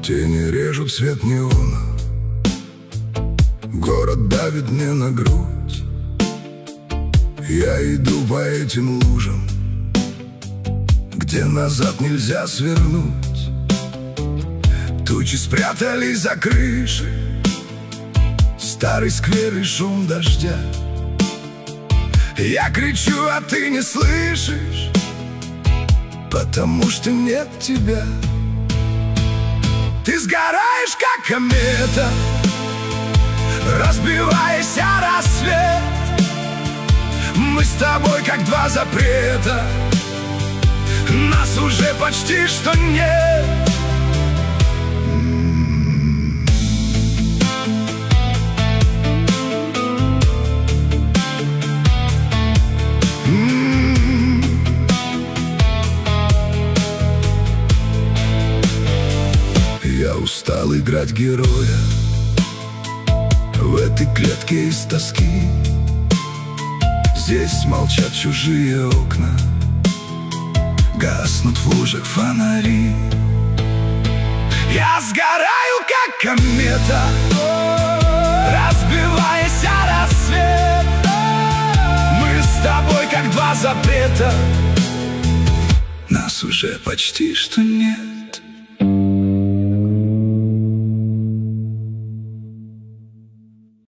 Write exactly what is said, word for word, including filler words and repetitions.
Тени режут свет неона, город давит мне на грудь. Я иду по этим лужам, где назад нельзя свернуть. Тучи спрятались за крышей, старый сквер и шум дождя. Я кричу, а ты не слышишь, потому что нет тебя. Ты сгораешь, как комета, разбиваясь о рассвет. Мы с тобой, как два запрета, нас уже почти что нет. Я устал играть героя в этой клетке из тоски. Здесь молчат чужие окна, гаснут в лужах фонари. Я сгораю, как комета, разбиваясь о рассвет. Мы с тобой, как два запрета, нас уже почти что нет.